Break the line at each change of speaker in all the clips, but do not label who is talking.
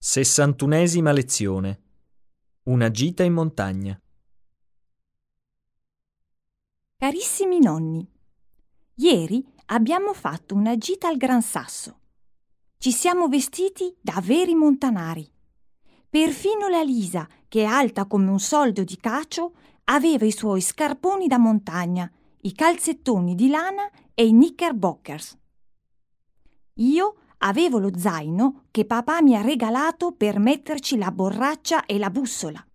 61ª lezione. Una gita in montagna.
Carissimi nonni, ieri abbiamo fatto una gita al Gran Sasso. Ci siamo vestiti da veri montanari. Perfino la Lisa, che è alta come un soldo di cacio, aveva i suoi scarponi da montagna, i calzettoni di lana e i knickerbockers. Io avevo lo zaino che papà mi ha regalato per metterci la borraccia e la bussola.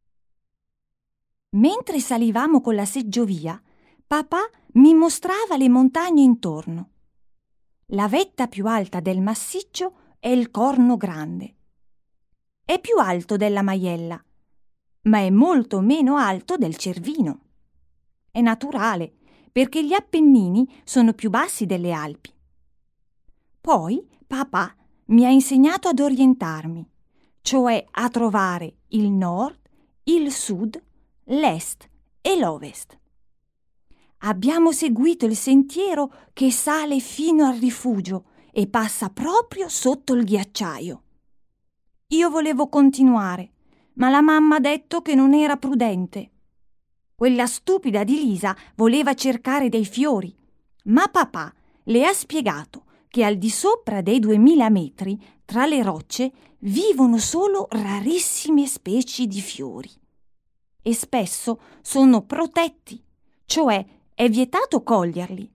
Mentre salivamo con la seggiovia, papà mi mostrava le montagne intorno. La vetta più alta del massiccio è il Corno Grande. È più alto della Maiella, ma è molto meno alto del Cervino. È naturale, perché gli Appennini sono più bassi delle Alpi. Poi papà mi ha insegnato ad orientarmi, cioè a trovare il nord, il sud, l'est e l'ovest. Abbiamo seguito il sentiero che sale fino al rifugio e passa proprio sotto il ghiacciaio. Io volevo continuare, ma la mamma ha detto che non era prudente. Quella stupida di Lisa voleva cercare dei fiori, ma papà le ha spiegato che al di sopra dei 2000 metri, tra le rocce, vivono solo rarissime specie di fiori. E spesso sono protetti, cioè è vietato coglierli.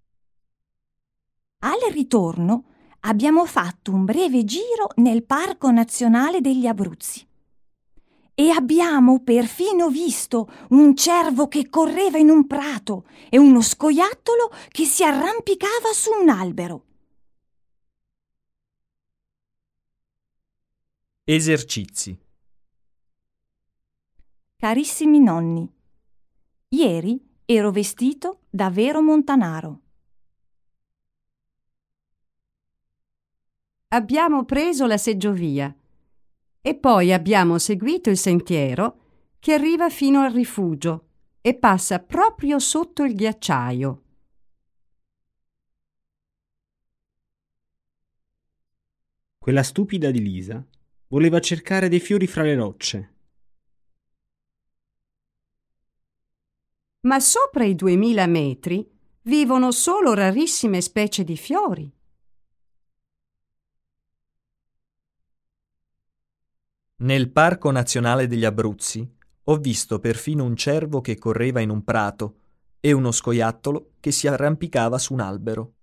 Al ritorno abbiamo fatto un breve giro nel Parco Nazionale degli Abruzzi e abbiamo perfino visto un cervo che correva in un prato e uno scoiattolo che si arrampicava su un albero.
Esercizi.
Carissimi nonni, ieri ero vestito da vero montanaro.
Abbiamo preso la seggiovia e poi abbiamo seguito il sentiero che arriva fino al rifugio e passa proprio sotto il ghiacciaio.
Quella stupida di Lisa voleva cercare dei fiori fra le rocce.
Ma sopra i 2000 metri vivono solo rarissime specie di fiori.
Nel Parco Nazionale degli Abruzzi ho visto perfino un cervo che correva in un prato e uno scoiattolo che si arrampicava su un albero.